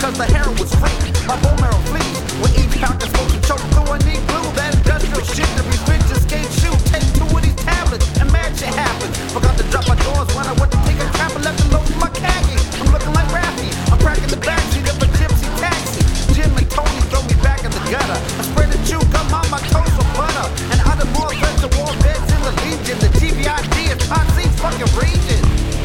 cause the heroin was free. My bone marrow flees with each pound of smoke and choke through. I need glue, that industrial shit to be bitch escape shoot. Take 2 of these tablets and mad shit happens. Forgot to drop my drawers when I went to take a crap and left the load in my khaki. I'm looking like Raffy, I'm cracking the backseat of a gypsy taxi. Jim and Tony throw me back in the gutter. I spread the juke, I'm on my toast with butter. And other more friends, the war beds in the Legion. The GVID is Toxic fucking region.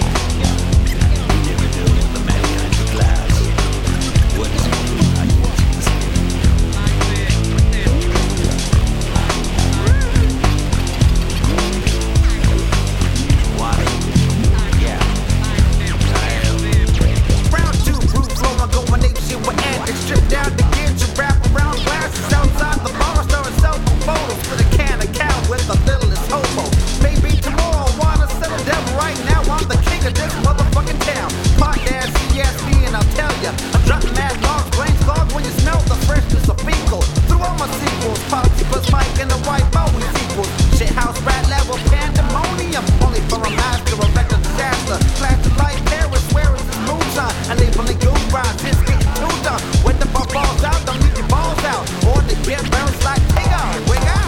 Stripped down to get you wrap around glasses outside the bar, starting selfie photos with a can of cow with the littlest hobo. Maybe tomorrow I wanna settle down. Right now I'm the king of this motherfucking town. Podcast, CSB, and I'll tell ya, I'm dropping mad logs, brains clogged when you smell the freshness of fecal. Through all my sequels, Potsy plus Mike and the White Bowie sequels. Shit house rat level pandemonium, only for a master of record disaster. Clash of light, Paris, where is this moonshine? And labeling goose grinds, it's getting too done. When the ball falls out, don't leave your balls out. Or they get bounced like take out, wake out.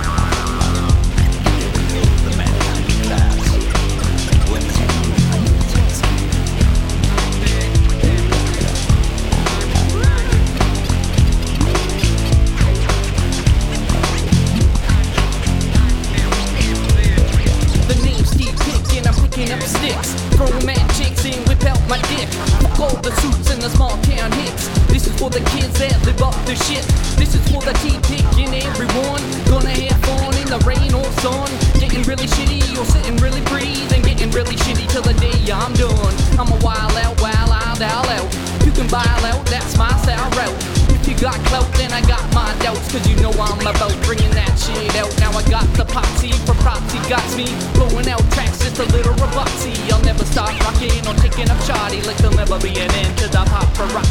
The names keep picking, I'm picking up sticks. Throwing mad chicks in, whip out my dick. Fuck all the suits and the small town hicks. This is for the kids that live up their shit. This is for the tea picking everyone. Gonna have fun in the rain or sun. Getting really shitty or sitting really breathe. And getting really shitty till the day I'm done. I'm a wild out, out. You can bile out, that's my style route. If you got clout, then I got my doubts. Cause you know I'm about bringing that shit out. Now I got the potsy for proxy. Got me blowing out tracks, just a little robotsy. I'll never stop rocking or taking up shoddy. Like there'll never be an end to the paparazzi.